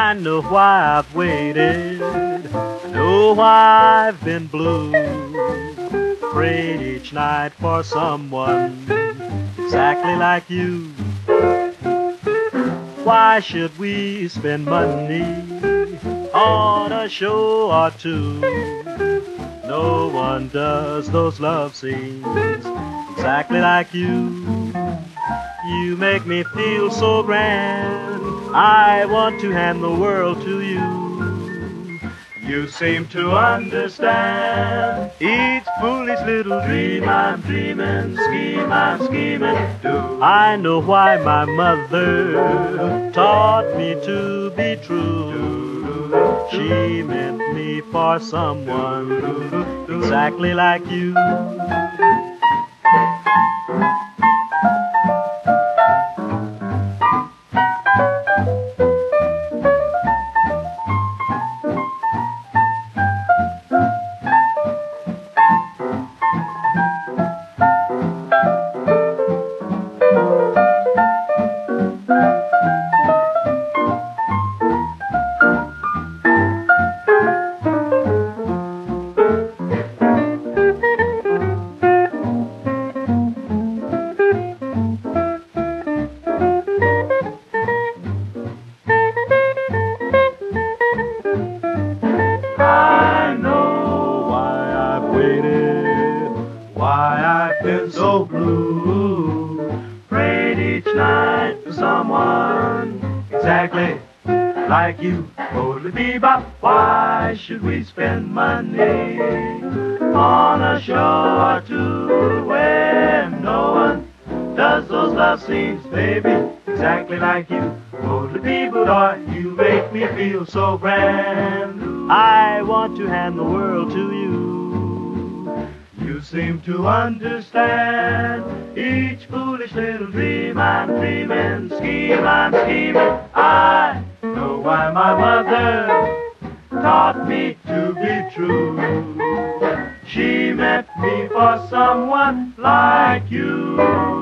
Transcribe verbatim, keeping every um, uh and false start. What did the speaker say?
I know why I've waited, I know why I've been blue. Prayed each night for someone exactly like you. Why should we spend money on a show or two? No one does those love scenes exactly like you. You make me feel so grand, I want to hand the world to you. You seem to understand each foolish little dream I'm dreaming, scheme I'm scheming. Do I know why my mother taught me to be true? She meant me for someone exactly like you. Why I've been so blue. Prayed each night for someone exactly like you. Totally bebop. Why should we spend money on a show or two when no one does those love scenes, baby, exactly like you? Totally bebop. You make me feel so grand. I want to hand the world to you. You seem to understand each foolish little dream I'm dreaming, scheme I'm scheming. I know why my mother taught me to be true. She meant me for someone like you.